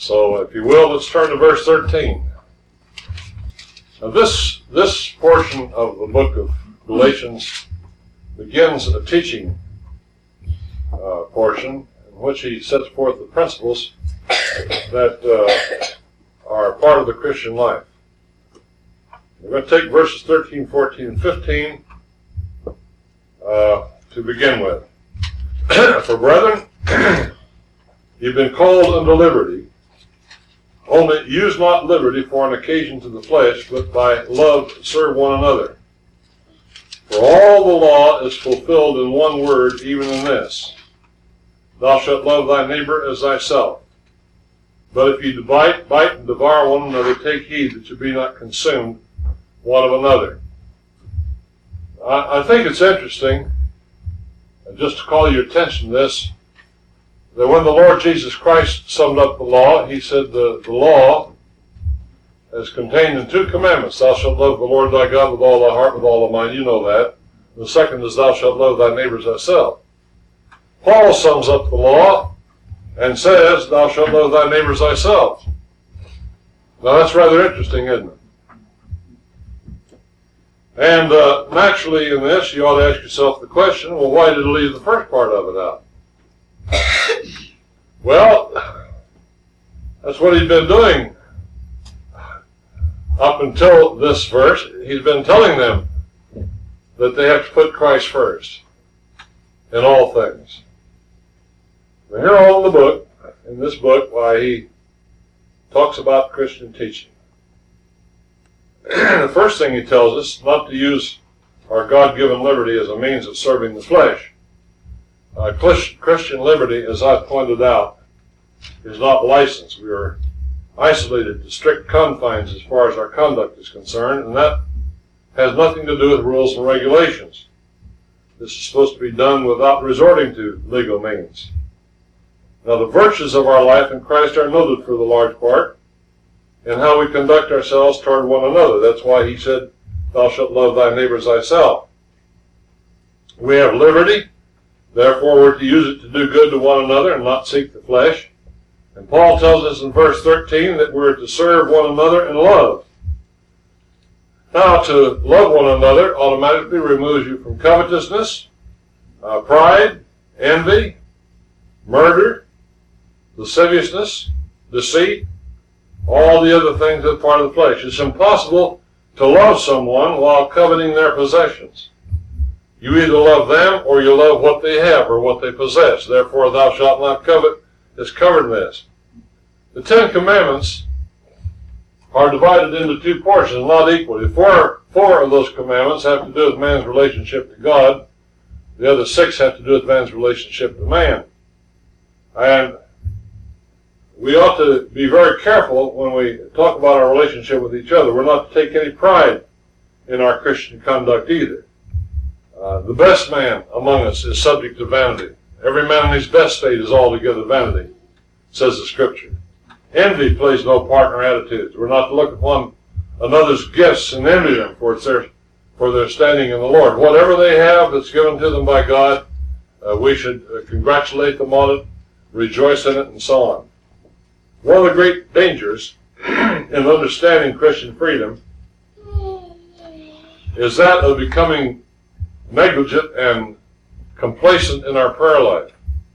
So if you will, let's turn to verse 13. Now this portion of the book of Galatians begins a teaching portion in which he sets forth the principles that are part of the Christian life. We're going to take verses 13, 14, and 15 to begin with. For brethren, you've been called unto liberty. Only use not liberty for an occasion to the flesh, but by love serve one another. For all the law is fulfilled in one word, even in this: Thou shalt love thy neighbor as thyself. But if you bite and devour one another, take heed that you be not consumed one of another. I think it's interesting, just to call your attention to this, that when the Lord Jesus Christ summed up the law, he said the law is contained in 2 commandments. Thou shalt love the Lord thy God with all thy heart, with all thy mind. You know that. The second is thou shalt love thy neighbor as thyself. Paul sums up the law and says, thou shalt love thy neighbor as thyself. Now that's rather interesting, isn't it? And naturally in this, you ought to ask yourself the question, well, why did he leave the first part of it out? Well, that's what he's been doing up until this verse. He's been telling them that they have to put Christ first in all things. Now here on the book, in this book, why he talks about Christian teaching. The first thing he tells us, not to use our God-given liberty as a means of serving the flesh. Christian liberty, as I've pointed out, is not licensed. We are isolated to strict confines as far as our conduct is concerned, and that has nothing to do with rules and regulations. This is supposed to be done without resorting to legal means. Now, the virtues of our life in Christ are noted for the large part in how we conduct ourselves toward one another. That's why he said, thou shalt love thy neighbor as thyself. We have liberty. Therefore, we're to use it to do good to one another and not seek the flesh. And Paul tells us in verse 13 that we're to serve one another in love. Now, to love one another automatically removes you from covetousness, pride, envy, murder, lasciviousness, deceit, all the other things that are part of the flesh. It's impossible to love someone while coveting their possessions. You either love them or you love what they have or what they possess. Therefore, thou shalt not covet is covered in this. The 10 Commandments are divided into 2 portions, not equally. Four of those commandments have to do with man's relationship to God. The other 6 have to do with man's relationship to man. And we ought to be very careful when we talk about our relationship with each other. We're not to take any pride in our Christian conduct either. The best man among us is subject to vanity. Every man in his best state is altogether vanity, says the Scripture. Envy plays no part in our attitudes. We're not to look upon another's gifts and envy them for their standing in the Lord. Whatever they have that's given to them by God, we should congratulate them on it, rejoice in it, and so on. One of the great dangers in understanding Christian freedom is that of becoming negligent and complacent in our prayer life.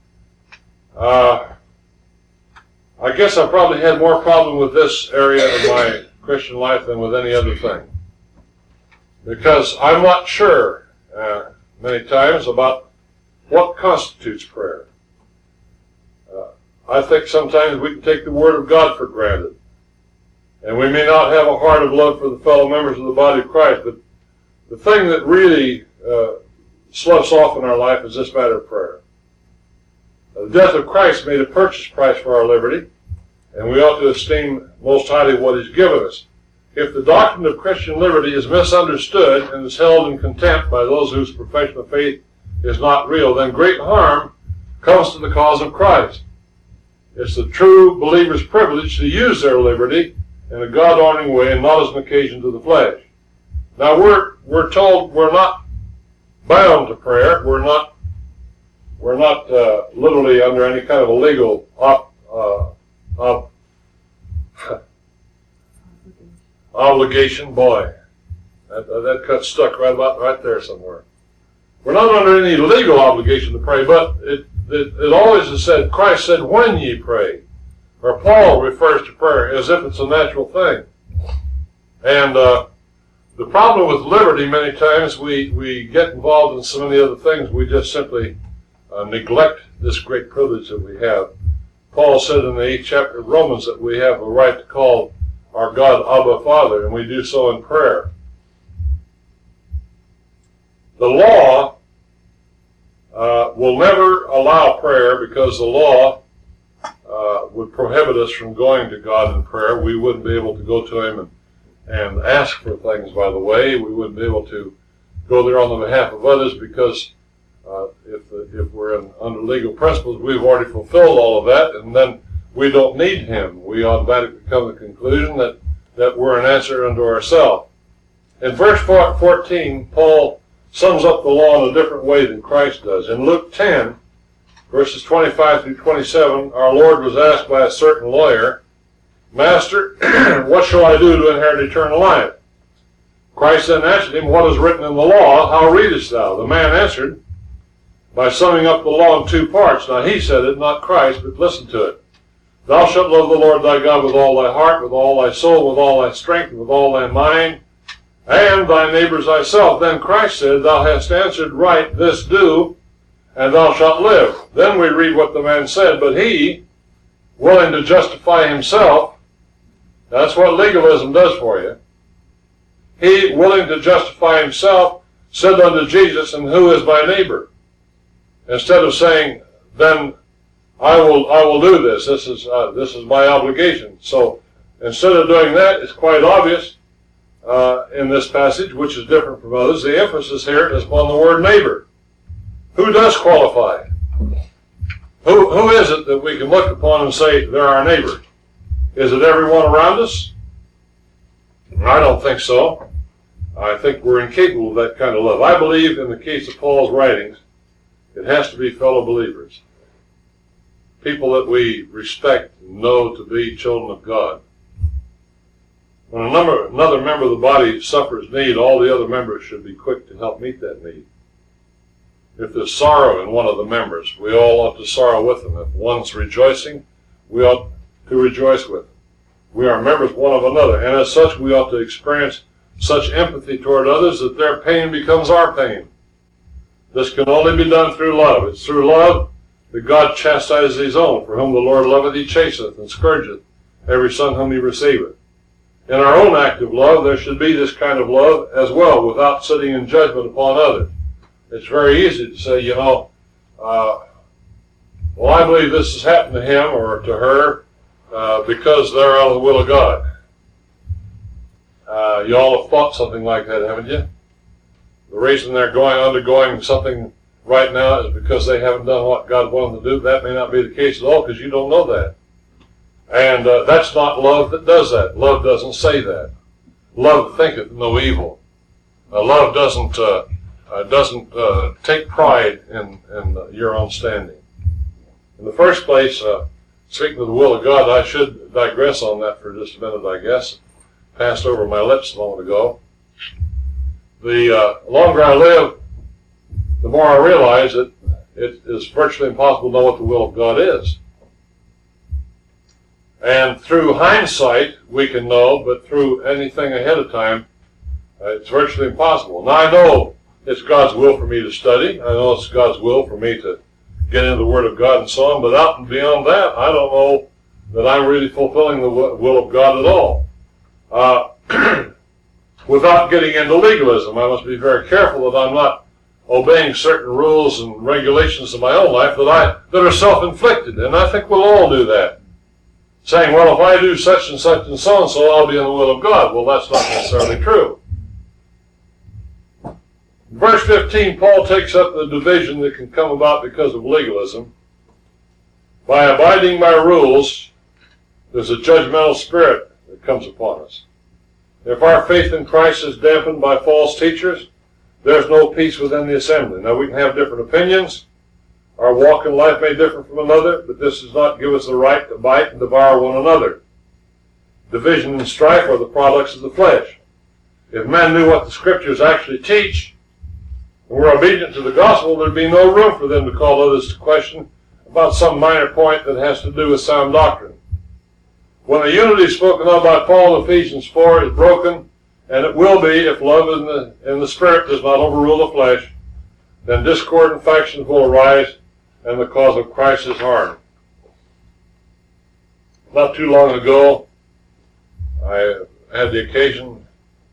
I guess I probably had more problem with this area of my Christian life than with any other thing. Because I'm not sure many times about what constitutes prayer. I think sometimes we can take the Word of God for granted. And we may not have a heart of love for the fellow members of the body of Christ, but the thing that really sloughs off in our life is this matter of prayer. The death of Christ made a purchase price for our liberty, and we ought to esteem most highly what He's given us. If the doctrine of Christian liberty is misunderstood and is held in contempt by those whose profession of faith is not real, then great harm comes to the cause of Christ. It's the true believer's privilege to use their liberty in a God-honoring way and not as an occasion to the flesh. Now we're told we're not bound to prayer. We're not literally under any kind of a legal obligation, boy, that cut stuck right there somewhere. We're not under any legal obligation to pray, but it always is said, Christ said, when ye pray. Or Paul refers to prayer as if it's a natural thing. And the problem with liberty, many times we get involved in so many other things, we just simply neglect this great privilege that we have. Paul said in the 8th chapter of Romans that we have a right to call our God Abba Father, and we do so in prayer. The law will never allow prayer because the law would prohibit us from going to God in prayer. We wouldn't be able to go to Him and ask for things, by the way. We wouldn't be able to go there on the behalf of others because if we're under legal principles, we've already fulfilled all of that, and then we don't need Him. We automatically come to the conclusion that we're an answer unto ourselves. In verse 14, Paul sums up the law in a different way than Christ does. In Luke 10, verses 25 through 27, our Lord was asked by a certain lawyer, Master, what shall I do to inherit eternal life? Christ then answered him, What is written in the law? How readest thou? The man answered, by summing up the law in 2 parts. Now he said it, not Christ, but listen to it. Thou shalt love the Lord thy God with all thy heart, with all thy soul, with all thy strength, and with all thy mind, and thy neighbor as thyself. Then Christ said, Thou hast answered right, this do, and thou shalt live. Then we read what the man said, but he, willing to justify himself, that's what legalism does for you. He, willing to justify himself, said unto Jesus, And who is my neighbor? Instead of saying, then I will do this. This is my obligation. So instead of doing that, it's quite obvious in this passage, which is different from others. The emphasis here is upon the word neighbor. Who does qualify? Who is it that we can look upon and say they're our neighbor? Is it everyone around us? I don't think so. I think we're incapable of that kind of love. I believe in the case of Paul's writings, it has to be fellow believers. People that we respect and know to be children of God. When another member of the body suffers need, all the other members should be quick to help meet that need. If there's sorrow in one of the members, we all ought to sorrow with them. If one's rejoicing, we ought to rejoice with them. We are members one of another, and as such we ought to experience such empathy toward others that their pain becomes our pain. This can only be done through love. It's through love that God chastises his own. For whom the Lord loveth, he chasteneth and scourgeth every son whom he receiveth. In our own act of love, there should be this kind of love as well, without sitting in judgment upon others. It's very easy to say, well, I believe this has happened to him or to her because they're out of the will of God. You all have thought something like that, haven't you? The reason they're undergoing something right now is because they haven't done what God wanted to do. That may not be the case at all because you don't know that. And that's not love that does that. Love doesn't say that. Love thinketh no evil. Love doesn't take pride in your own standing. In the first place, speaking of the will of God, I should digress on that for just a minute, I guess. Passed over my lips a moment ago. The longer I live, the more I realize that it is virtually impossible to know what the will of God is. And through hindsight, we can know, but through anything ahead of time, it's virtually impossible. Now, I know it's God's will for me to study. I know it's God's will for me to get into the Word of God and so on, but out and beyond that, I don't know that I'm really fulfilling the will of God at all. Without getting into legalism, I must be very careful that I'm not obeying certain rules and regulations in my own life that are self-inflicted, and I think we'll all do that. Saying, well, if I do such and such and so and so, I'll be in the will of God. Well, that's not necessarily true. In verse 15, Paul takes up the division that can come about because of legalism. By abiding by rules, there's a judgmental spirit that comes upon us. If our faith in Christ is dampened by false teachers, there's no peace within the assembly. Now, we can have different opinions. Our walk in life may differ from another, but this does not give us the right to bite and devour one another. division and strife are the products of the flesh. If men knew what the Scriptures actually teach, and were obedient to the gospel, there'd be no room for them to call others to question about some minor point that has to do with sound doctrine. When the unity spoken of by Paul in Ephesians 4 is broken, and it will be if love in the Spirit does not overrule the flesh, then discord and factions will arise, and the cause of Christ is harmed. Not too long ago, I had the occasion,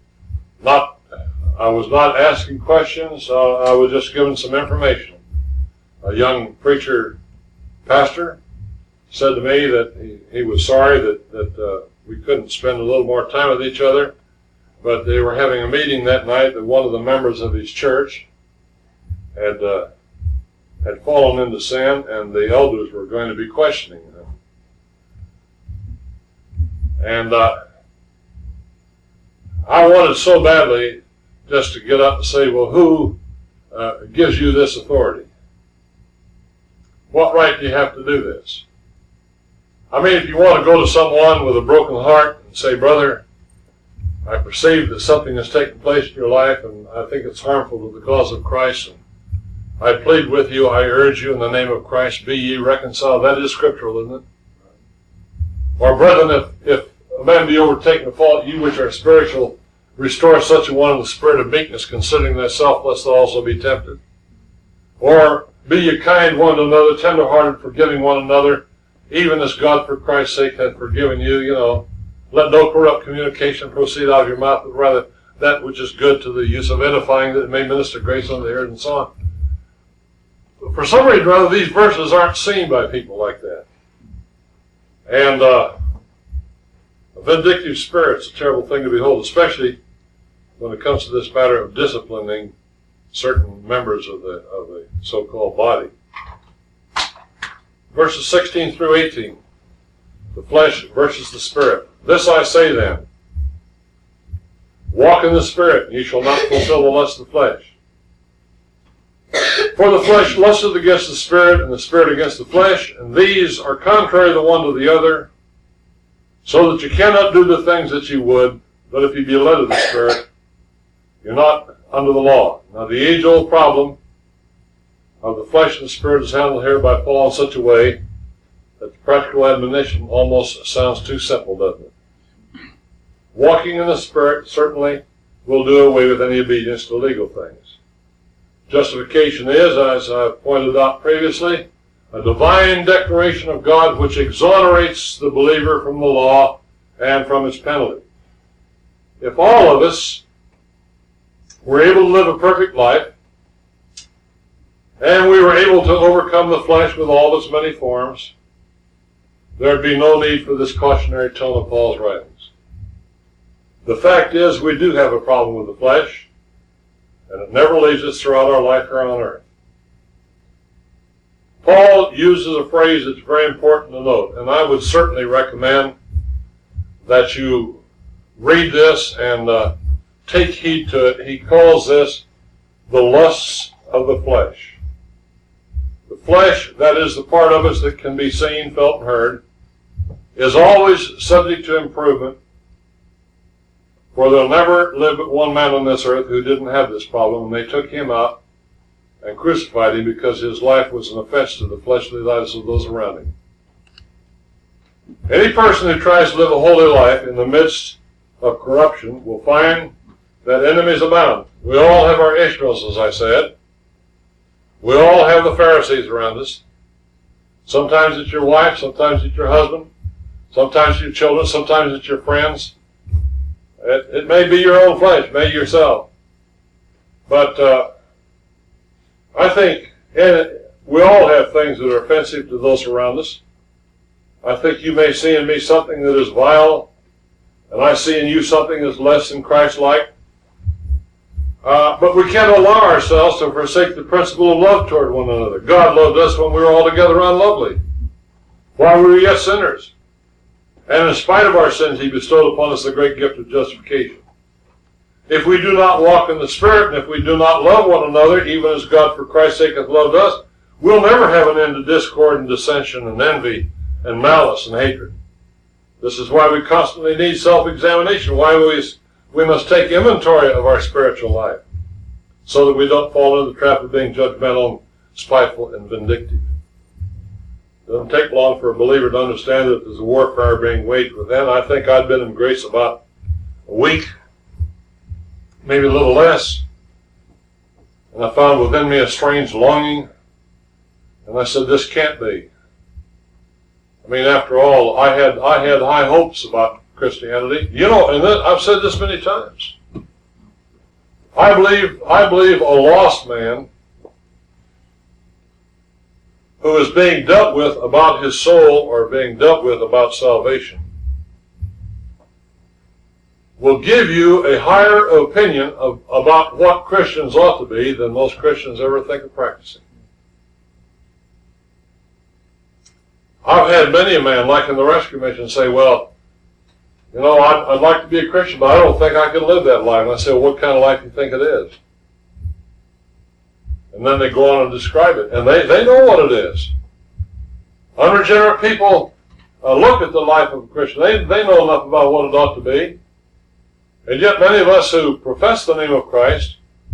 I was not asking questions, I was just giving some information. A young preacher, pastor, said to me that he was sorry that we couldn't spend a little more time with each other, but they were having a meeting that night that one of the members of his church had fallen into sin, and the elders were going to be questioning him. And I wanted so badly just to get up and say, well, who gives you this authority? What right do you have to do this? I mean, if you want to go to someone with a broken heart and say, brother, I perceive that something has taken place in your life, and I think it's harmful to the cause of Christ, and I plead with you, I urge you in the name of Christ, be ye reconciled. That is scriptural, isn't it? Or brethren, if a man be overtaken in fault, you which are spiritual, restore such a one in the spirit of meekness, considering thyself, lest thou also be tempted. Or be ye kind one to another, tender-hearted, forgiving one another, even as God for Christ's sake hath forgiven you. Let no corrupt communication proceed out of your mouth, but rather that which is good to the use of edifying, that it may minister grace unto the ears, and so on. For some reason or other, these verses aren't seen by people like that. And a vindictive spirit's a terrible thing to behold, especially when it comes to this matter of disciplining certain members of the so-called body. Verses 16 through 18, the flesh versus the spirit. This I say then, walk in the spirit, and ye shall not fulfill the lust of the flesh. For the flesh lusteth against the spirit, and the spirit against the flesh, and these are contrary the one to the other, so that you cannot do the things that you would. But if you be led of the Spirit, you're not under the law. Now the age-old problem of the flesh and the spirit is handled here by Paul in such a way that the practical admonition almost sounds too simple, doesn't it? Walking in the Spirit certainly will do away with any obedience to legal things. Justification is, as I've pointed out previously, a divine declaration of God which exonerates the believer from the law and from its penalty. If all of us were able to live a perfect life, and we were able to overcome the flesh with all its many forms, there'd be no need for this cautionary tone of Paul's writings. The fact is, we do have a problem with the flesh, and it never leaves us throughout our life here on earth. Paul uses a phrase that's very important to note, and I would certainly recommend that you read this and take heed to it. He calls this the lusts of the flesh. The flesh, that is the part of us that can be seen, felt, and heard, is always subject to improvement, for there'll never live but one man on this earth who didn't have this problem, and they took him out and crucified him because his life was an offense to the fleshly lives of those around him. Any person who tries to live a holy life in the midst of corruption will find that enemies abound. We all have our Ishmaels, as I said. We all have the Pharisees around us. Sometimes it's your wife, sometimes it's your husband, sometimes your children, sometimes it's your friends. It may be your own flesh, may yourself. But I think we all have things that are offensive to those around us. I think you may see in me something that is vile, and I see in you something that's less than Christ-like. But we can't allow ourselves to forsake the principle of love toward one another. God loved us when we were altogether unlovely, while we were yet sinners. And in spite of our sins, He bestowed upon us the great gift of justification. If we do not walk in the Spirit, and if we do not love one another, even as God for Christ's sake hath loved us, we'll never have an end to discord and dissension and envy and malice and hatred. This is why we constantly need self-examination, why we must take inventory of our spiritual life, so that we don't fall into the trap of being judgmental, spiteful, and vindictive. It doesn't take long for a believer to understand that there's a warfare being waged within. I think I'd been in grace about a week, maybe a little less, and I found within me a strange longing, and I said, this can't be. I mean, after all, I had high hopes about Christianity. You know, and I've said this many times. I believe a lost man who is being dealt with about his soul or being dealt with about salvation will give you a higher opinion about what Christians ought to be than most Christians ever think of practicing. I've had many a man, like in the rescue mission, say, well, you know, I'd like to be a Christian, but I don't think I can live that life. And I say, well, what kind of life do you think it is? And then they go on and describe it. And they know what it is. Unregenerate people look at the life of a Christian. They know enough about what it ought to be. And yet many of us who profess the name of Christ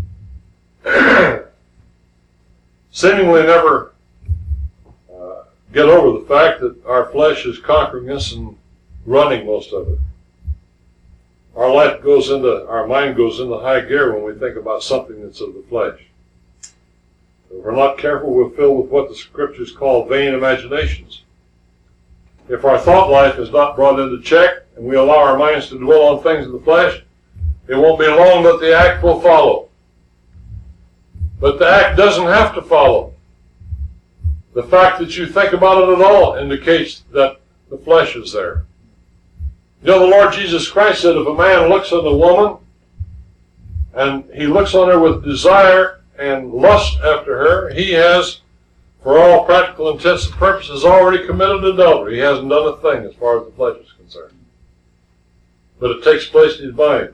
seemingly never get over the fact that our flesh is conquering us and running most of it. Our mind goes into high gear when we think about something that's of the flesh. If we're not careful, we're filled with what the Scriptures call vain imaginations. If our thought life is not brought into check and we allow our minds to dwell on things of the flesh, it won't be long that the act will follow. But the act doesn't have to follow. The fact that you think about it at all indicates that the flesh is there. You know, the Lord Jesus Christ said if a man looks at a woman and he looks on her with desire and lust after her, he has, for all practical intents and purposes, already committed adultery. He hasn't done a thing as far as the flesh is concerned. But it takes place in his mind.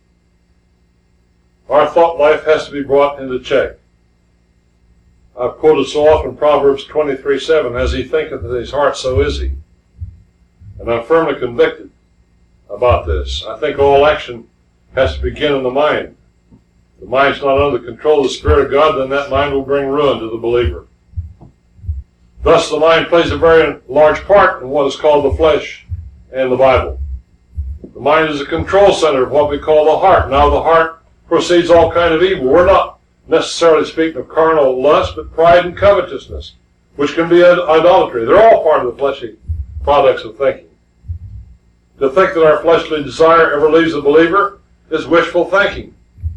Our thought life has to be brought into check. I've quoted so often Proverbs 23:7, as he thinketh in his heart, so is he. And I'm firmly convicted about this. I think all action has to begin in the mind. If the mind's not under the control of the Spirit of God, then that mind will bring ruin to the believer. Thus, the mind plays a very large part in what is called the flesh in the Bible. The mind is a control center of what we call the heart. Now, the heart proceeds all kind of evil. We're not necessarily speaking of carnal lust, but pride and covetousness, which can be idolatry. They're all part of the fleshly products of thinking. To think that our fleshly desire ever leaves the believer is wishful thinking.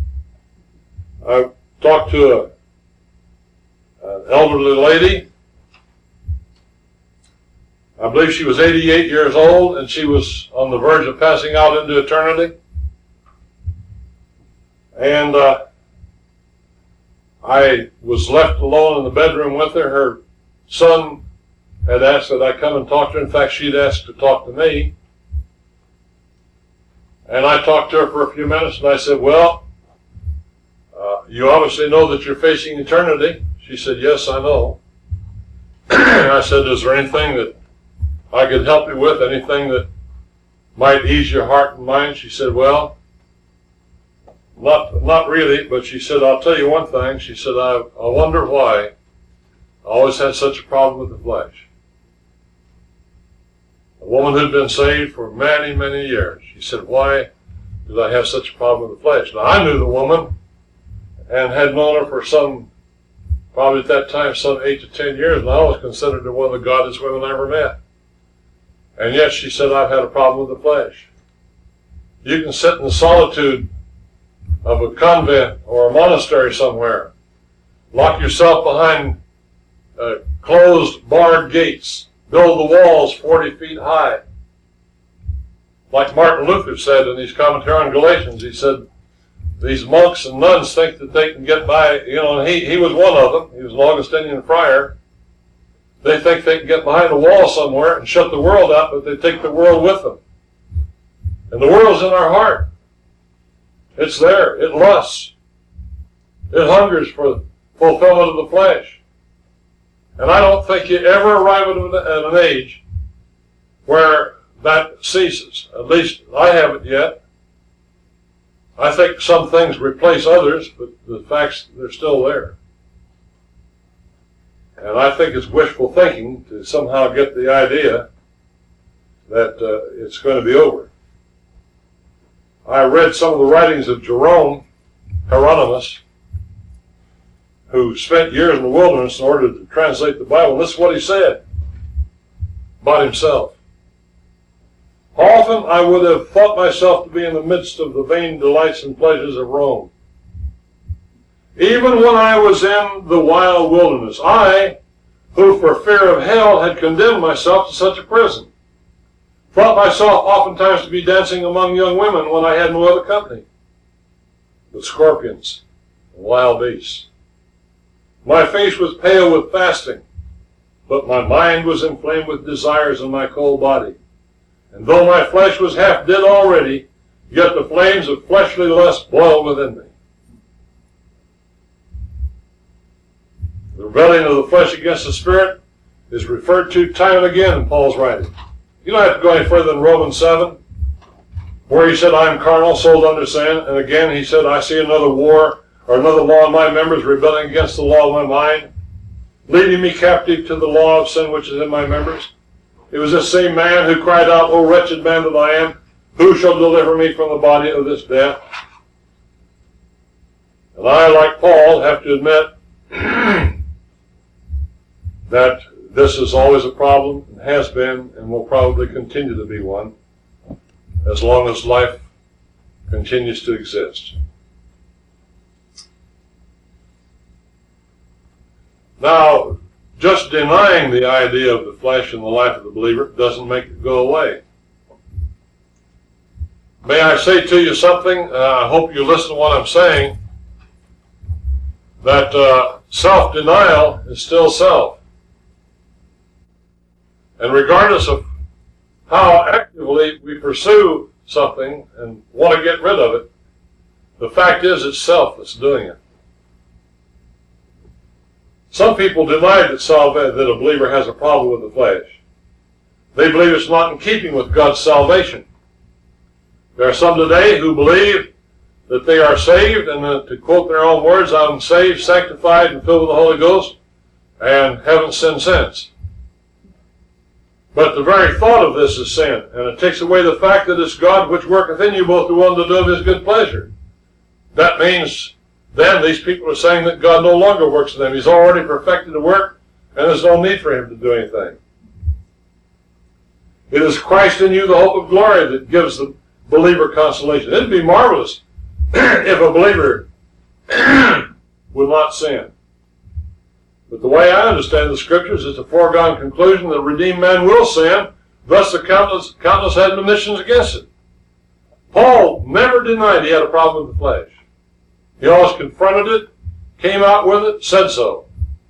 I talked to an elderly lady. I believe she was 88 years old, and she was on the verge of passing out into eternity. And I was left alone in the bedroom with her. Her son had asked that I come and talk to her. In fact, she'd asked to talk to me. And I talked to her for a few minutes, and I said, well, you obviously know that you're facing eternity. She said, yes, I know. And I said, is there anything that I could help you with, anything that might ease your heart and mind? She said, well, not really, but she said, I'll tell you one thing. She said, I wonder why I always had such a problem with the flesh. A woman who'd been saved for many, many years. She said, why did I have such a problem with the flesh? Now, I knew the woman and had known her for probably at that time, some 8 to 10 years, and I was considered one of the godliest women I ever met. And yet she said, I've had a problem with the flesh. You can sit in the solitude of a convent or a monastery somewhere, lock yourself behind closed, barred gates, build the walls 40 feet high. Like Martin Luther said in his commentary on Galatians, he said, these monks and nuns think that they can get by, and he was one of them. He was an Augustinian friar. They think they can get behind a wall somewhere and shut the world out, but they take the world with them. And the world's in our heart. It's there. It lusts. It hungers for the fulfillment of the flesh. And I don't think you ever arrive at an age where that ceases. At least I haven't yet. I think some things replace others, but the facts, they're still there. And I think it's wishful thinking to somehow get the idea that it's going to be over. I read some of the writings of Jerome, Hieronymus, who spent years in the wilderness in order to translate the Bible. And this is what he said about himself. Often I would have thought myself to be in the midst of the vain delights and pleasures of Rome. Even when I was in the wild wilderness, I, who for fear of hell had condemned myself to such a prison, thought myself oftentimes to be dancing among young women when I had no other company but scorpions and wild beasts. My face was pale with fasting, but my mind was inflamed with desires in my cold body. And though my flesh was half dead already, yet the flames of fleshly lust boiled within me. The rebellion of the flesh against the Spirit is referred to time and again in Paul's writing. You don't have to go any further than Romans 7, where he said, I am carnal, sold under sin. And again he said, I see another war, or another law in my members, rebelling against the law of my mind, leading me captive to the law of sin which is in my members. It was this same man who cried out, O wretched man that I am, who shall deliver me from the body of this death? And I, like Paul, have to admit that this is always a problem, and has been, and will probably continue to be one, as long as life continues to exist. Now, just denying the idea of the flesh in the life of the believer doesn't make it go away. May I say to you something? I hope you listen to what I'm saying. That self-denial is still self. And regardless of how actively we pursue something and want to get rid of it, the fact is it's self that's doing it. Some people deny that a believer has a problem with the flesh. They believe it's not in keeping with God's salvation. There are some today who believe that they are saved, and to quote their own words, I'm saved, sanctified, and filled with the Holy Ghost, and haven't sinned since. But the very thought of this is sin, and it takes away the fact that it's God which worketh in you both to will and to do of his good pleasure. That means then these people are saying that God no longer works in them. He's already perfected the work, and there's no need for him to do anything. It is Christ in you, the hope of glory, that gives the believer consolation. It'd be marvelous if a believer would not sin. But the way I understand the Scriptures, it's a foregone conclusion that a redeemed man will sin, thus the countless admonitions against it. Paul never denied he had a problem with the flesh. He always confronted it, came out with it, said so.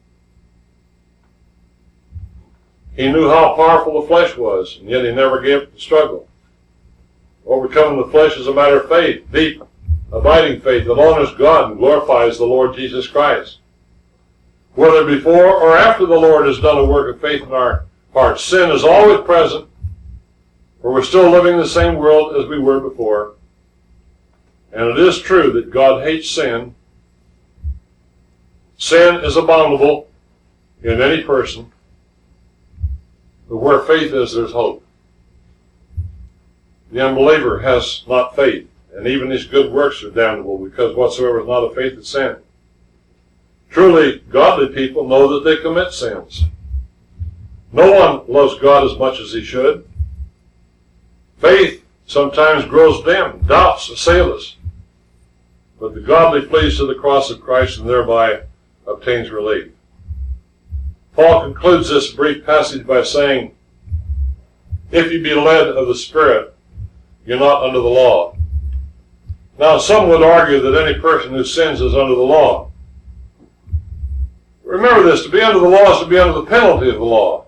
He knew how powerful the flesh was, and yet he never gave up the struggle. Overcoming the flesh is a matter of faith, deep, abiding faith that honors God and glorifies the Lord Jesus Christ. Whether before or after the Lord has done a work of faith in our hearts, sin is always present, for we're still living in the same world as we were before. And it is true that God hates sin. Sin is abominable in any person. But where faith is, there's hope. The unbeliever has not faith, and even his good works are damnable, because whatsoever is not of faith is sin. Truly, godly people know that they commit sins. No one loves God as much as he should. Faith sometimes grows dim, doubts assail us. But the godly flees to the cross of Christ and thereby obtains relief. Paul concludes this brief passage by saying, if you be led of the Spirit, you're not under the law. Now, some would argue that any person who sins is under the law. Remember this, to be under the law is to be under the penalty of the law.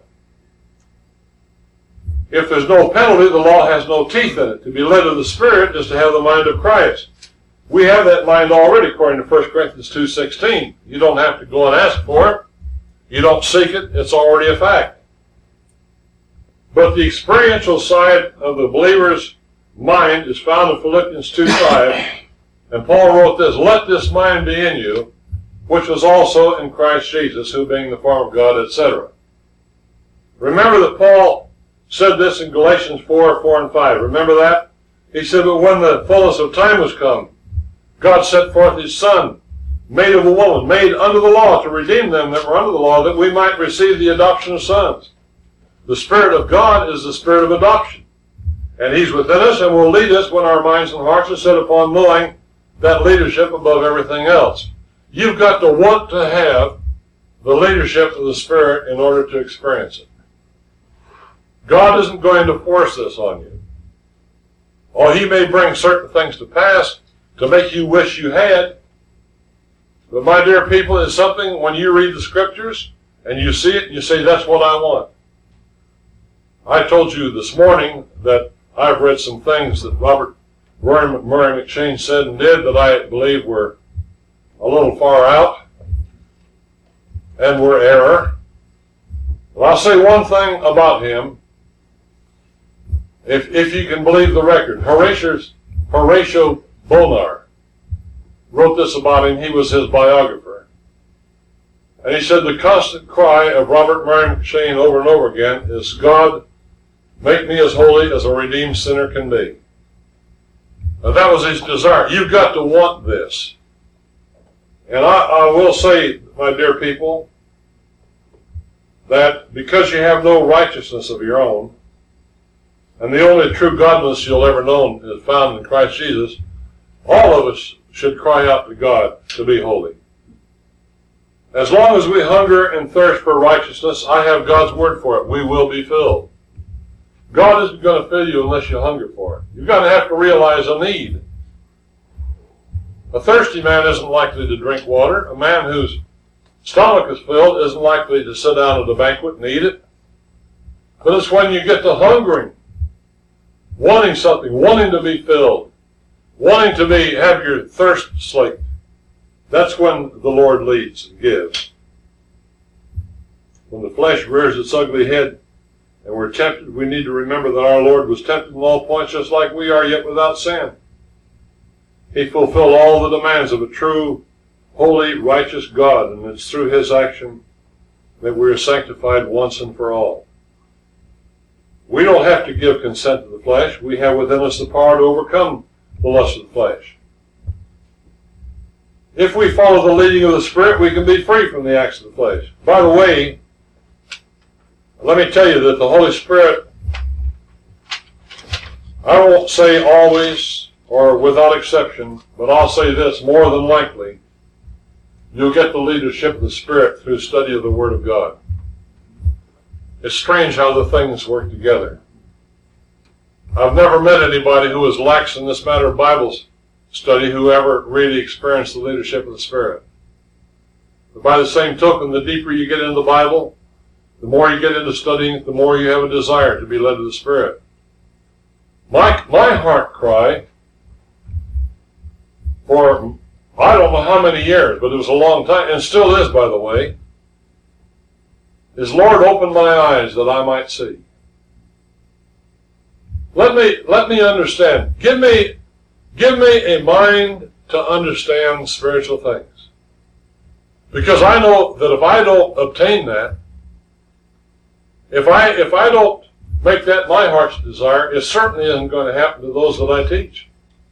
If there's no penalty, the law has no teeth in it. To be led of the Spirit is to have the mind of Christ. We have that mind already, according to 1 Corinthians 2:16. You don't have to go and ask for it. You don't seek it. It's already a fact. But the experiential side of the believer's mind is found in Philippians 2:5, and Paul wrote this, "Let this mind be in you, which was also in Christ Jesus, who being the form of God," etc. Remember that Paul said this in Galatians 4:4 and 5. Remember that? He said, "But when the fullness of time was come, God set forth his Son, made of a woman, made under the law, to redeem them that were under the law, that we might receive the adoption of sons." The Spirit of God is the Spirit of adoption. And he's within us and will lead us when our minds and hearts are set upon knowing that leadership above everything else. You've got to want to have the leadership of the Spirit in order to experience it. God isn't going to force this on you. Or he may bring certain things to pass to make you wish you had. But my dear people, it's something when you read the Scriptures and you see it, you say, "That's what I want." I told you this morning that I've read some things that Robert Murray McCheyne said and did that I believe were a little far out and were error. Well, I'll say one thing about him, if you can believe the record. Horatio Bonar wrote this about him. He was his biographer. And he said the constant cry of Robert Murray McCheyne over and over again is, "God, make me as holy as a redeemed sinner can be." Now, that was his desire. You've got to want this. And I will say, my dear people, that because you have no righteousness of your own, and the only true godliness you'll ever know is found in Christ Jesus, all of us should cry out to God to be holy. As long as we hunger and thirst for righteousness, I have God's word for it. We will be filled. God isn't going to fill you unless you hunger for it. You're going to have to realize a need. A thirsty man isn't likely to drink water. A man whose stomach is filled isn't likely to sit down at a banquet and eat it. But it's when you get to hungering, wanting something, wanting to be filled, wanting to have your thirst slaked, that's when the Lord leads and gives. When the flesh rears its ugly head and we're tempted, we need to remember that our Lord was tempted in all points just like we are, yet without sin. He fulfilled all the demands of a true, holy, righteous God, and it's through his action that we are sanctified once and for all. We don't have to give consent to the flesh. We have within us the power to overcome the lust of the flesh. If we follow the leading of the Spirit, we can be free from the acts of the flesh. By the way, let me tell you that the Holy Spirit, I won't say always or without exception, but I'll say this, more than likely, you'll get the leadership of the Spirit through study of the Word of God. It's strange how the things work together. I've never met anybody who was lax in this matter of Bible study who ever really experienced the leadership of the Spirit. But by the same token, the deeper you get into the Bible, the more you get into studying it, the more you have a desire to be led to the Spirit. My heart cry for I don't know how many years, but it was a long time, and still is, by the way, is, "Lord, open my eyes that I might see." Let me understand. Give me a mind to understand spiritual things. Because I know that if I don't obtain that, if I don't make that my heart's desire, it certainly isn't going to happen to those that I teach.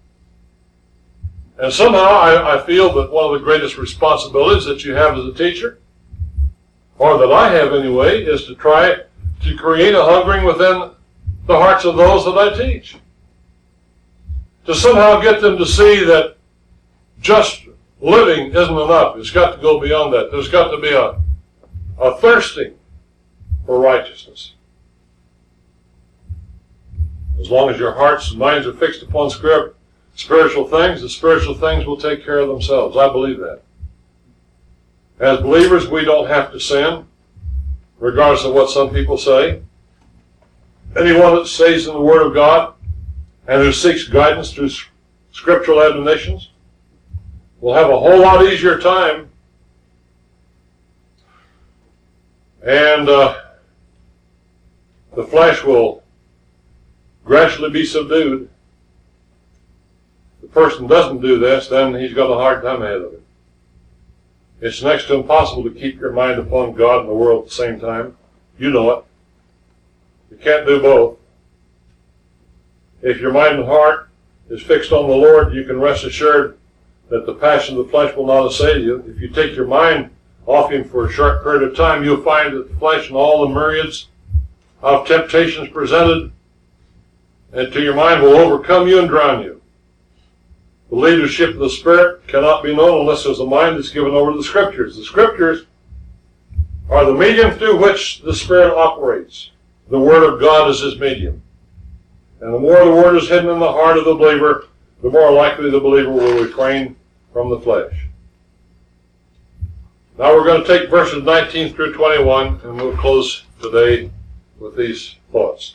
And somehow I feel that one of the greatest responsibilities that you have as a teacher, or that I have anyway, is to try to create a hungering within the hearts of those that I teach. To somehow get them to see that just living isn't enough. It's got to go beyond that. There's got to be a thirsting for righteousness. As long as your hearts and minds are fixed upon spiritual things, the spiritual things will take care of themselves. I believe that. As believers, we don't have to sin, regardless of what some people say. Anyone that stays in the Word of God and who seeks guidance through scriptural admonitions will have a whole lot easier time and the flesh will gradually be subdued. If the person doesn't do this, then he's got a hard time ahead of him. It's next to impossible to keep your mind upon God and the world at the same time. You know it. You can't do both. If your mind and heart is fixed on the Lord, you can rest assured that the passion of the flesh will not assail you. If you take your mind off Him for a short period of time, you'll find that the flesh and all the myriads of temptations presented and to your mind will overcome you and drown you. The leadership of the Spirit cannot be known unless there's a mind that's given over to the Scriptures. The Scriptures are the medium through which the Spirit operates. The Word of God is His medium. And the more the Word is hidden in the heart of the believer, the more likely the believer will refrain from the flesh. Now we're going to take verses 19 through 21, and we'll close today with these thoughts.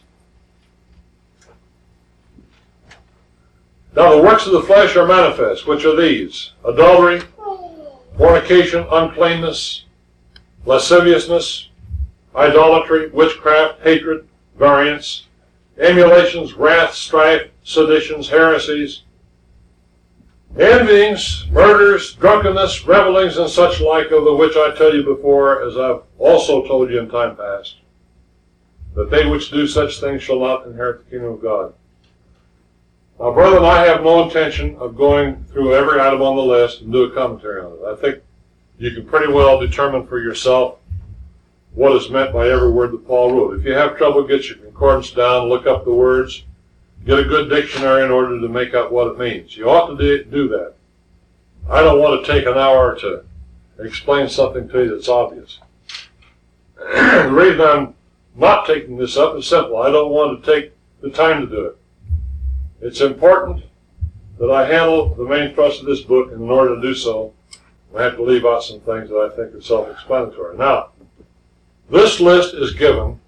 Now the works of the flesh are manifest, which are these: adultery, fornication, uncleanness, lasciviousness, idolatry, witchcraft, hatred, variance, emulations, wrath, strife, seditions, heresies, envyings, murders, drunkenness, revelings, and such like, of the which I tell you before, as I've also told you in time past, that they which do such things shall not inherit the kingdom of God. Now, brethren, I have no intention of going through every item on the list and do a commentary on it. I think you can pretty well determine for yourself what is meant by every word that Paul wrote. If you have trouble, get your concordance down, look up the words, get a good dictionary in order to make out what it means. You ought to do that. I don't want to take an hour to explain something to you that's obvious. The reason I'm not taking this up is simple. I don't want to take the time to do it. It's important that I handle the main thrust of this book, and in order to do so, I have to leave out some things that I think are self-explanatory. Now, this list is given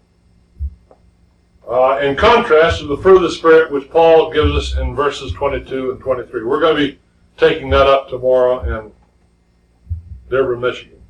in contrast to the fruit of the Spirit, which Paul gives us in verses 22 and 23. We're going to be taking that up tomorrow in Dearborn, Michigan.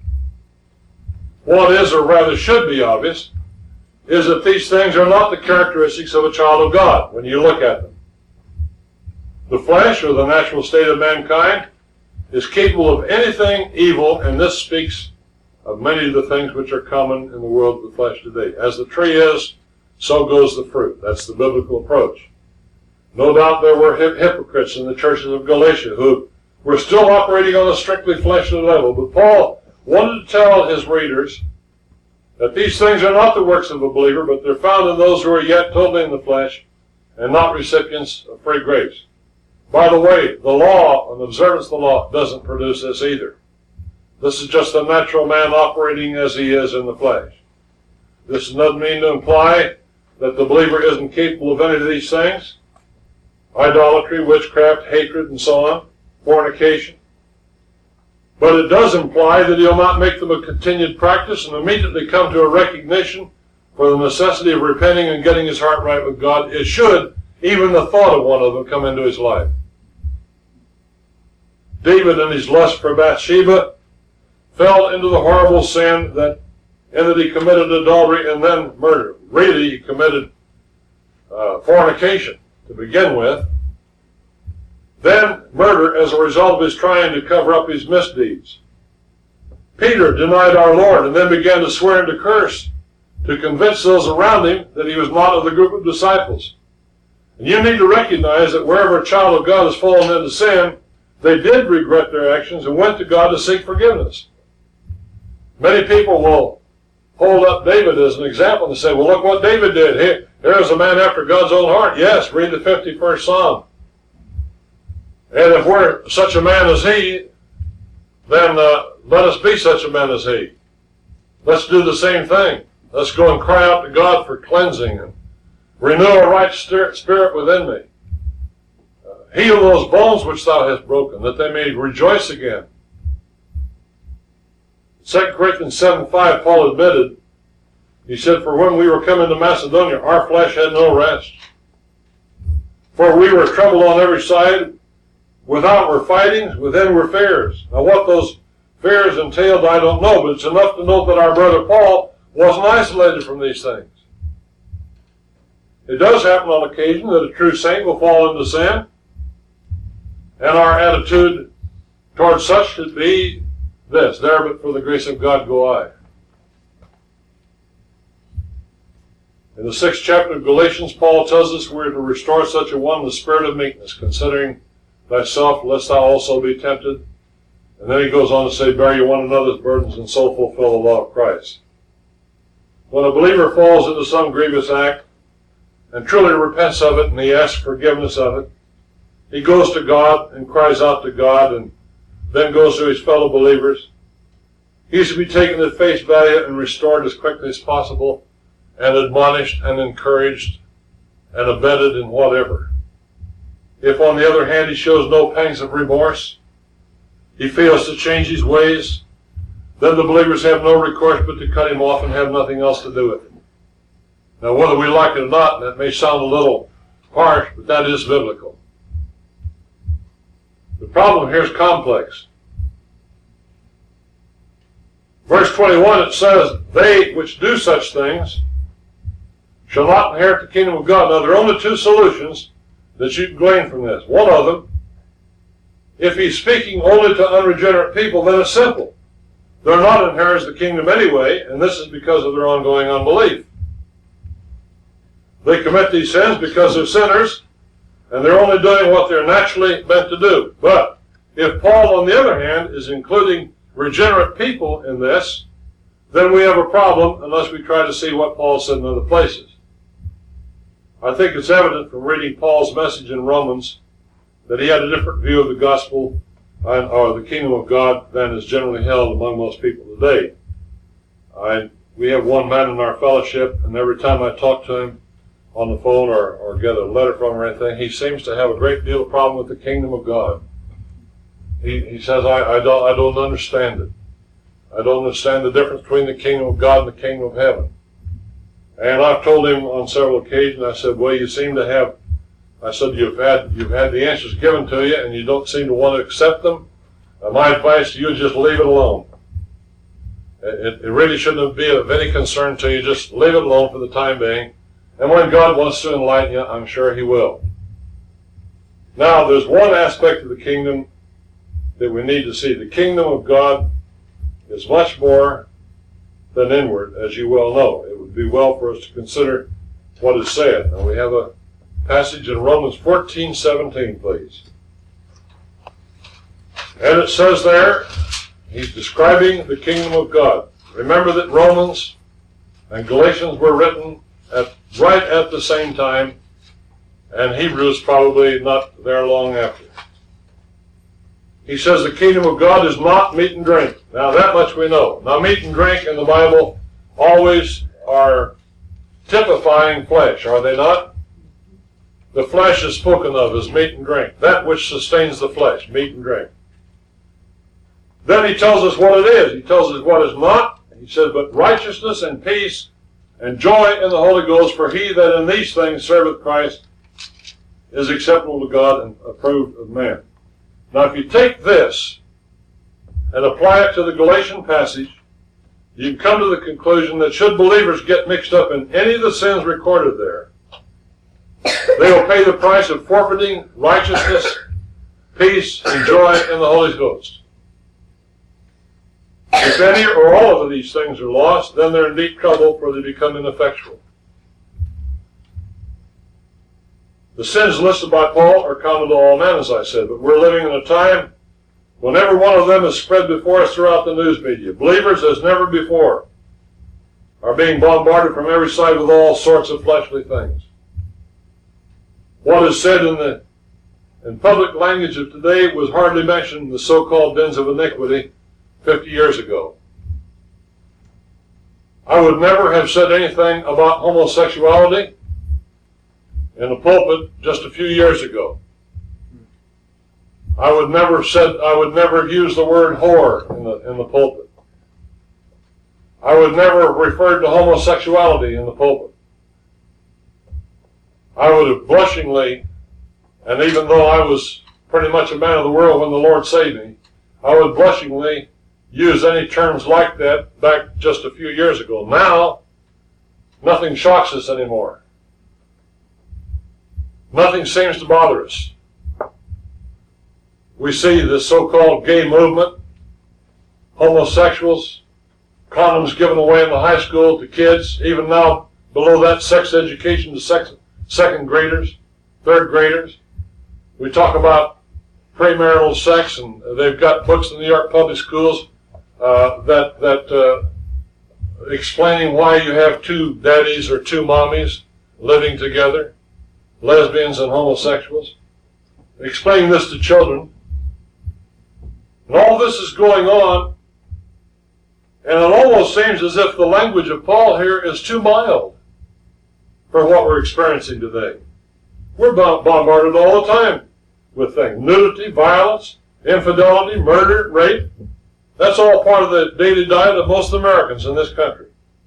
What is, or rather should be obvious, is that these things are not the characteristics of a child of God when you look at them. The flesh, or the natural state of mankind, is capable of anything evil, and this speaks of many of the things which are common in the world of the flesh today. As the tree is, so goes the fruit. That's the biblical approach. No doubt there were hypocrites in the churches of Galatia who were still operating on a strictly fleshly level, but Paul wanted to tell his readers that these things are not the works of a believer, but they're found in those who are yet totally in the flesh and not recipients of free grace. By the way, the law and observance of the law doesn't produce this either. This is just a natural man operating as he is in the flesh. This doesn't mean to imply that the believer isn't capable of any of these things: idolatry, witchcraft, hatred, and so on, fornication. But it does imply that he'll not make them a continued practice and immediately come to a recognition for the necessity of repenting and getting his heart right with God. It should, even the thought of one of them, come into his life. David, in his lust for Bathsheba, fell into the horrible sin that he committed adultery and then murder. Really, he committed fornication to begin with, then murder as a result of his trying to cover up his misdeeds. Peter denied our Lord and then began to swear and to curse to convince those around him that he was not of the group of disciples. And you need to recognize that wherever a child of God has fallen into sin, they did regret their actions and went to God to seek forgiveness. Many people will hold up David as an example and say, well, look what David did. Here's a man after God's own heart. Yes, read the 51st Psalm. And if we're such a man as he, then let us be such a man as he. Let's do the same thing. Let's go and cry out to God for cleansing and renew a right spirit within me. Heal those bones which thou hast broken, that they may rejoice again. 2 Corinthians 7:5, Paul admitted, he said, for when we were coming to Macedonia, our flesh had no rest. For we were troubled on every side. Without were fightings, within were fears. Now what those fears entailed, I don't know, but it's enough to note that our brother Paul wasn't isolated from these things. It does happen on occasion that a true saint will fall into sin, and our attitude towards such should be this: there but for the grace of God go I. In the 6th chapter of Galatians, Paul tells us we're to restore such a one in the spirit of meekness, considering thyself, lest thou also be tempted. And then he goes on to say, bear you one another's burdens, and so fulfill the law of Christ. When a believer falls into some grievous act, and truly repents of it, and he asks forgiveness of it, he goes to God and cries out to God, and then goes to his fellow believers. He should be taken at face value and restored as quickly as possible, and admonished and encouraged and abetted in whatever. If, on the other hand, he shows no pangs of remorse, he fails to change his ways, then the believers have no recourse but to cut him off and have nothing else to do with him. Now, whether we like it or not, and that may sound a little harsh, but that is biblical. The problem here is complex. Verse 21, it says, they which do such things shall not inherit the kingdom of God. Now, there are only two solutions that you can glean from this. One of them, if he's speaking only to unregenerate people, then it's simple. They're not inheriting the kingdom anyway, and this is because of their ongoing unbelief. They commit these sins because they're sinners, and they're only doing what they're naturally meant to do. But if Paul, on the other hand, is including regenerate people in this, then we have a problem unless we try to see what Paul said in other places. I think it's evident from reading Paul's message in Romans that he had a different view of the gospel or the kingdom of God than is generally held among most people today. We have one man in our fellowship, and every time I talk to him on the phone or get a letter from him or anything, he seems to have a great deal of problem with the kingdom of God. He says, I don't understand it. I don't understand the difference between the kingdom of God and the kingdom of heaven. And I've told him on several occasions, I said, well, you seem to have, I said, you've had the answers given to you, and you don't seem to want to accept them. My advice to you is just leave it alone. It really shouldn't be of any concern to you. Just leave it alone for the time being. And when God wants to enlighten you, I'm sure he will. Now, there's one aspect of the kingdom that we need to see. The kingdom of God is much more than inward, as you well know. It would be well for us to consider what is said. Now, we have a passage in Romans 14:17, please. And it says there, he's describing the kingdom of God. Remember that Romans and Galatians were written right at the same time, and Hebrews probably not there long after. He says the kingdom of God is not meat and drink. Now, that much we know. Now, meat and drink in the Bible always are typifying flesh, are they not? The flesh is spoken of as meat and drink. That which sustains the flesh, meat and drink. Then he tells us what it is. He tells us what is not. He says, but righteousness and peace and joy in the Holy Ghost, for he that in these things serveth Christ is acceptable to God and approved of man. Now, if you take this and apply it to the Galatian passage, you can come to the conclusion that should believers get mixed up in any of the sins recorded there, they will pay the price of forfeiting righteousness, peace, and joy in the Holy Ghost. If any or all of these things are lost, then they're in deep trouble, for they become ineffectual. The sins listed by Paul are common to all men, as I said, but we're living in a time when every one of them is spread before us throughout the news media. Believers, as never before, are being bombarded from every side with all sorts of fleshly things. What is said in public language of today was hardly mentioned in the so-called dens of iniquity 50 years ago. I would never have said anything about homosexuality in the pulpit just a few years ago. I would never have used the word whore in the pulpit. I would never have referred to homosexuality in the pulpit. I would have blushingly, and even though I was pretty much a man of the world when the Lord saved me, I would blushingly use any terms like that back just a few years ago. Now, nothing shocks us anymore. Nothing seems to bother us. We see this so-called gay movement, homosexuals, condoms given away in the high school to kids, even now below that, sex education to second graders, third graders. We talk about premarital sex, and they've got books in the New York public schools that explaining why you have two daddies or two mommies living together, lesbians and homosexuals, explaining this to children. And all this is going on, and it almost seems as if the language of Paul here is too mild for what we're experiencing today. We're bombarded all the time with things. Nudity, violence, infidelity, murder, rape. That's all part of the daily diet of most Americans in this country.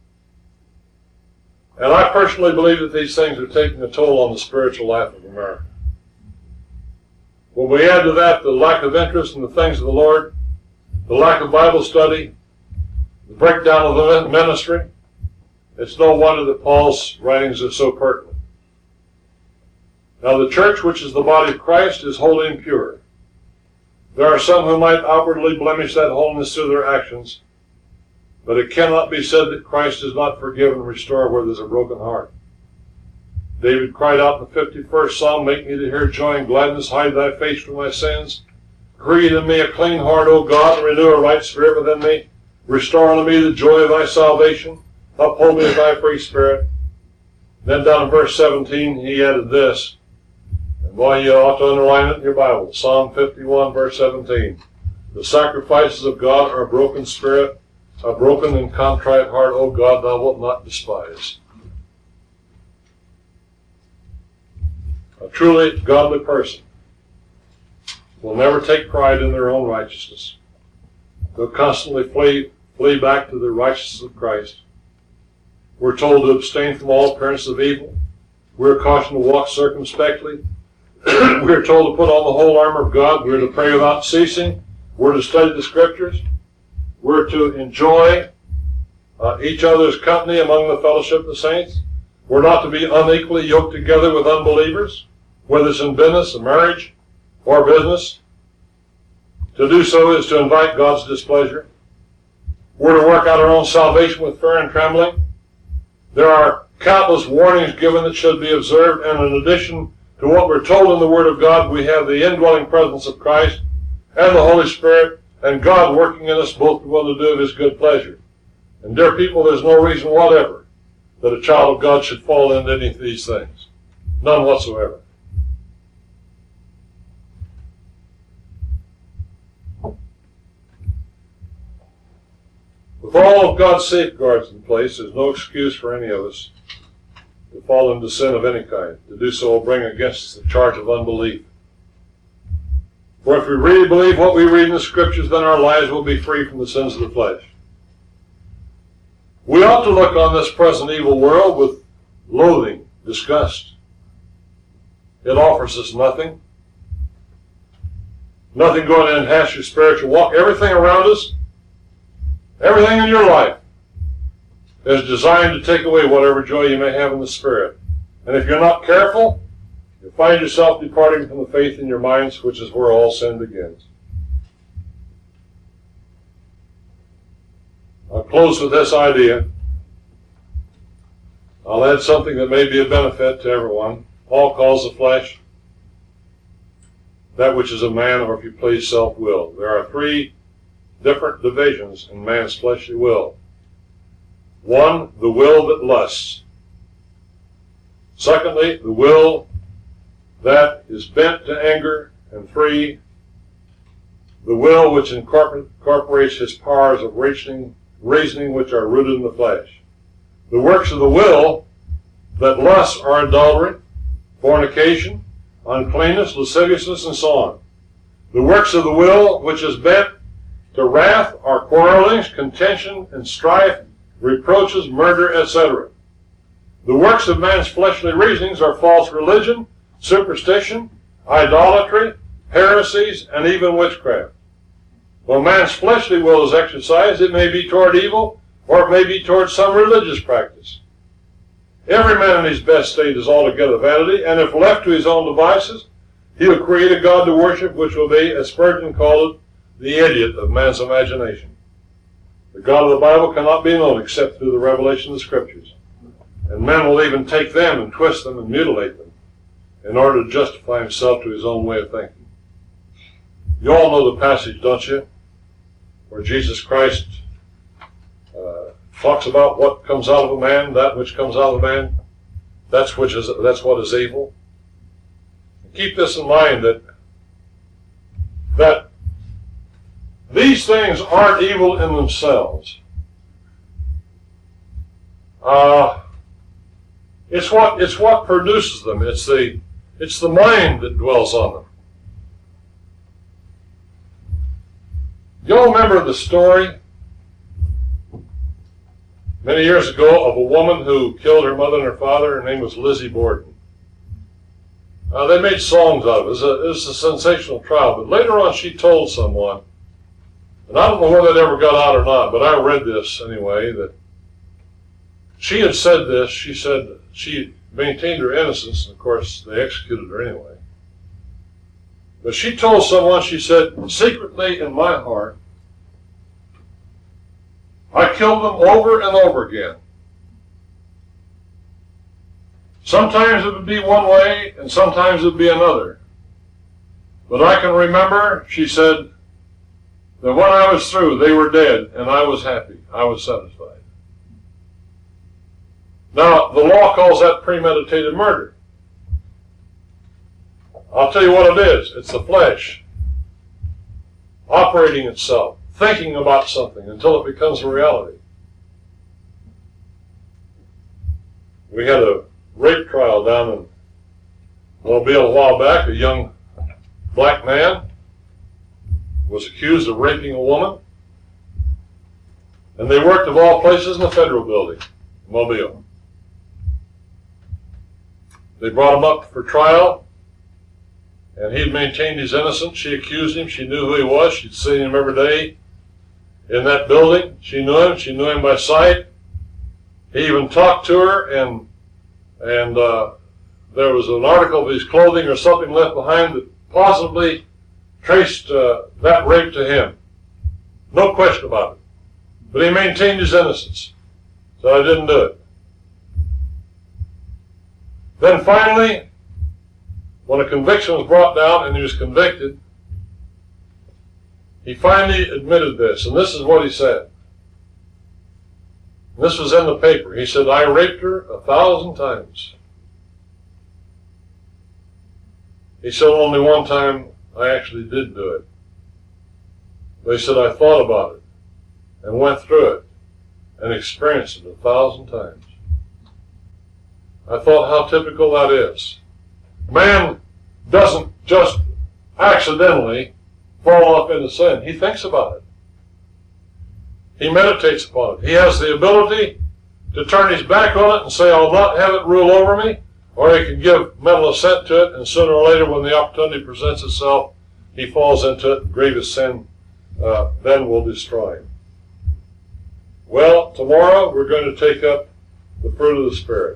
And I personally believe that these things are taking a toll on the spiritual life of America. When we add to that the lack of interest in the things of the Lord, the lack of Bible study, the breakdown of the ministry, it's no wonder that Paul's writings are so pertinent. Now the church, which is the body of Christ, is holy and pure. There are some who might outwardly blemish that holiness through their actions, but it cannot be said that Christ does not forgive and restore where there's a broken heart. David cried out in the 51st Psalm, "Make me to hear joy and gladness, hide thy face from my sins. Create in me a clean heart, O God, and renew a right spirit within me. Restore unto me the joy of thy salvation. Uphold me with thy free spirit." Then down in verse 17, he added this, and boy, you ought to underline it in your Bible. Psalm 51, verse 17. "The sacrifices of God are a broken spirit, a broken and contrite heart, O God, thou wilt not despise." A truly godly person will never take pride in their own righteousness. They'll constantly flee back to the righteousness of Christ. We're told to abstain from all appearance of evil. We're cautioned to walk circumspectly. We're told to put on the whole armor of God. We're to pray without ceasing. We're to study the Scriptures. We're to enjoy each other's company among the fellowship of the saints. We're not to be unequally yoked together with unbelievers, whether it's in business, marriage, or business. To do so is to invite God's displeasure. We're to work out our own salvation with fear and trembling. There are countless warnings given that should be observed, and in addition to what we're told in the Word of God, we have the indwelling presence of Christ and the Holy Spirit, and God working in us both to will to do of His good pleasure. And dear people, there's no reason whatever that a child of God should fall into any of these things. None whatsoever. With all of God's safeguards in place, there's no excuse for any of us to fall into sin of any kind. To do so will bring against us the charge of unbelief. For if we really believe what we read in the Scriptures, then our lives will be free from the sins of the flesh. We ought to look on this present evil world with loathing, disgust. It offers us nothing. Nothing going to enhance your spiritual walk. Everything around us, everything in your life is designed to take away whatever joy you may have in the Spirit. And if you're not careful, you'll find yourself departing from the faith in your minds, which is where all sin begins. I'll close with this idea. I'll add something that may be a benefit to everyone. Paul calls the flesh that which is a man, or if you please, self-will. There are three different divisions in man's fleshly will. One, the will that lusts. Secondly, the will that is bent to anger. And three, the will which incorporates his powers of reasoning which are rooted in the flesh. The works of the will that lusts are adultery, fornication, uncleanness, lasciviousness, and so on. The works of the will which is bent to wrath are quarrelings, contention, and strife, reproaches, murder, etc. The works of man's fleshly reasonings are false religion, superstition, idolatry, heresies, and even witchcraft. When man's fleshly will is exercised, it may be toward evil, or it may be toward some religious practice. Every man in his best state is altogether vanity, and if left to his own devices, he will create a God to worship which will be, as Spurgeon called it, the idiot of man's imagination. The God of the Bible cannot be known except through the revelation of the Scriptures. And man will even take them and twist them and mutilate them in order to justify himself to his own way of thinking. You all know the passage, don't you, where Jesus Christ talks about what comes out of a man, that which comes out of a man, that's what is evil. Keep this in mind, that these things aren't evil in themselves. It's what produces them. It's the mind that dwells on them. You all remember the story many years ago of a woman who killed her mother and her father. Her name was Lizzie Borden. They made songs out of it. It was a sensational trial. But later on she told someone, and I don't know whether it ever got out or not, but I read this anyway, that she had said this. She said she maintained her innocence, and of course they executed her anyway. But she told someone, she said, secretly in my heart, I killed them over and over again. Sometimes it would be one way, and sometimes it would be another. But I can remember, she said, that when I was through, they were dead, and I was happy. I was satisfied. Now, the law calls that premeditated murder. I'll tell you what it is. It's the flesh operating itself, thinking about something until it becomes a reality. We had a rape trial down in Mobile a while back. A young black man was accused of raping a woman, and they worked of all places in the federal building, Mobile. They brought him up for trial, and he maintained his innocence. She accused him. She knew who he was. She'd seen him every day in that building. She knew him. She knew him by sight. He even talked to her, and there was an article of his clothing or something left behind that possibly traced that rape to him. No question about it. But he maintained his innocence. So I didn't do it. Then finally, when a conviction was brought down and he was convicted, he finally admitted this, and this is what he said. This was in the paper. He said, I raped her 1,000 times. He said, only one time I actually did do it. But he said, I thought about it and went through it and experienced it 1,000 times. I thought how typical that is. Man doesn't just accidentally fall off into sin. He thinks about it. He meditates upon it. He has the ability to turn his back on it and say, I'll not have it rule over me, or he can give mental assent to it, and sooner or later when the opportunity presents itself, he falls into it, and grievous sin then will destroy him. Well, tomorrow we're going to take up the fruit of the Spirit.